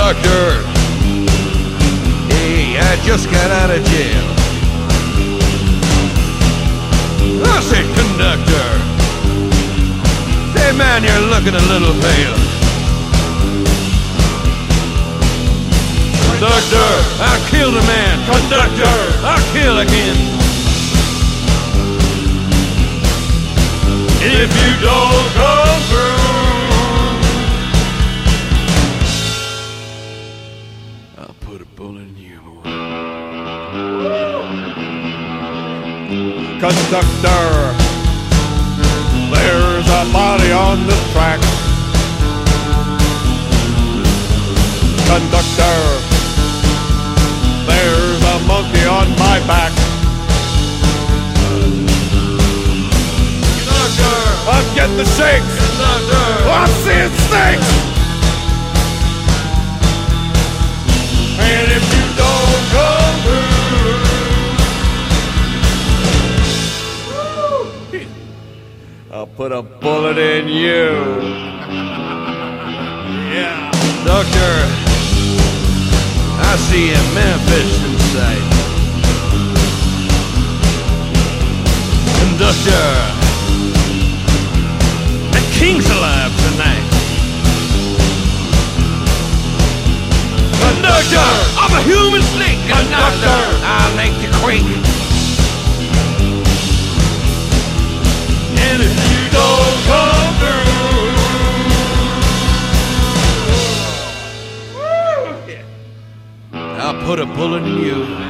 Conductor. Hey, I just got out of jail. I said, conductor. Say, man, you're looking a little pale. Conductor, I killed a man. Conductor, I'll kill again. If you don't come through, I'll put a bullet in you. Conductor, there's a body on the track. Conductor, there's a monkey on my back. Conductor, I'm getting the shakes. conductor, I'm seeing snakes. And if you don't come through, I'll put a bullet in you. Yeah. Doctor, I see a Memphis in sight. Conductor, the king's alive tonight. Conductor, I'm a human snake. Conductor, I'll make you quake. And if you don't come through, I'll put a bullet in you.